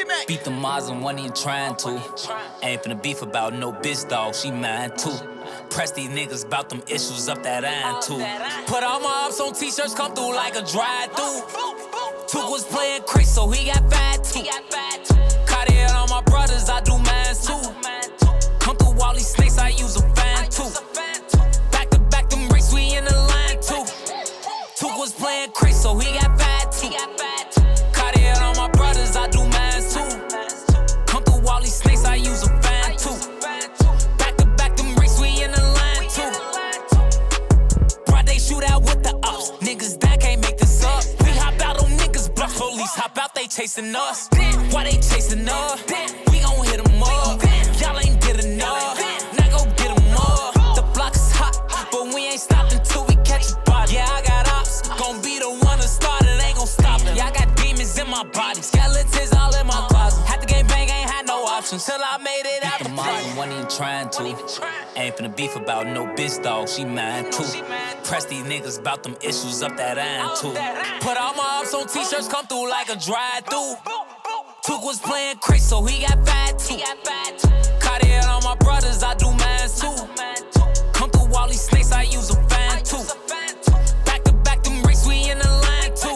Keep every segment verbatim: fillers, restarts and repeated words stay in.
Beat the Muslim, wasn't even trying to. Ain't finna beef about no bitch, dog, she mine too. Press these niggas about them issues up that iron too. Put all my ups on t-shirts, come through like a drive-through. Took was playing Chris, so he got fat too. Cartier on my brothers, I do mine too. Come through all these snakes, I use a fan too. Back to back them race, we in the line too. Took was playing Chris, so he got fat too. Cartier on my brothers, I do mine too. Come through all these snakes, I use a fan too. Back to back them race, we in the line too. Bro, they shoot out with the ups. Niggas that can't make this up. We hop out on niggas, bluff police hop out, they chasing us. Why they chasing us? We gon' hit them up. Y'all ain't get enough. Now go get them up. The block is hot, but we ain't stopping till we catch a body. Yeah, I got ops. Gon' be the one to start it, ain't gon' stop it. Yeah, I got demons in my body. Skeletons all in my closet. Had to game bang, ain't had no options till I made it out the Muslim, wasn't even trying to. Ain't finna beef about no bitch, dog, she mine too. Press these niggas about them issues up that iron too. Put all my ups on t-shirts, come through like a drive-through. Took was playing Chris, so he got fat too. Cartier on my brothers, I do mine too. Come through all these snakes, I use a fan too. Back to back them race, we in the line too.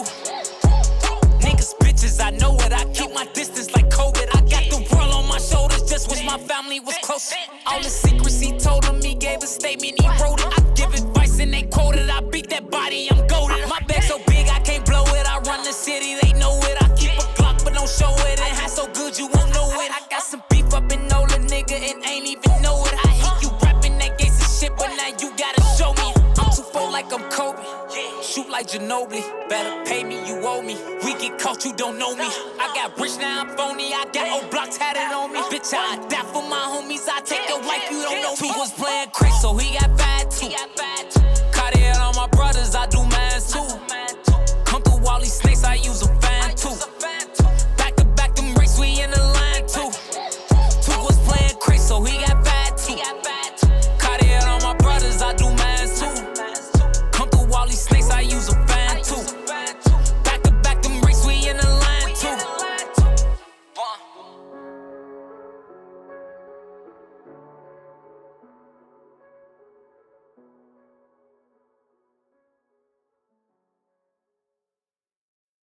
Niggas bitches, I know it. I keep my distance like COVID. I got the world on my shoulders, just wish my family was close. All the secrecy told him, he gave a statement, he wrote it. I give advice and they quoted. I beat that body, I'm goated. My bag so big, I can't blow it. I run the city, they know it. I keep a Glock, but don't show it. And hat so good, you won't know it. I got some beef up in Nola, nigga, and ain't even know it. I hate you rapping that gangsta shit, but now you gotta show me. I'm too full like I'm Kobe. Shoot like Ginobili, better pay me, you owe me. We get caught, you don't know me. I got rich, now I'm phony. I got old blocks tatted on me. Bitch, I die for my homies. I take your life, you don't know me. Two was playing Chris, so he got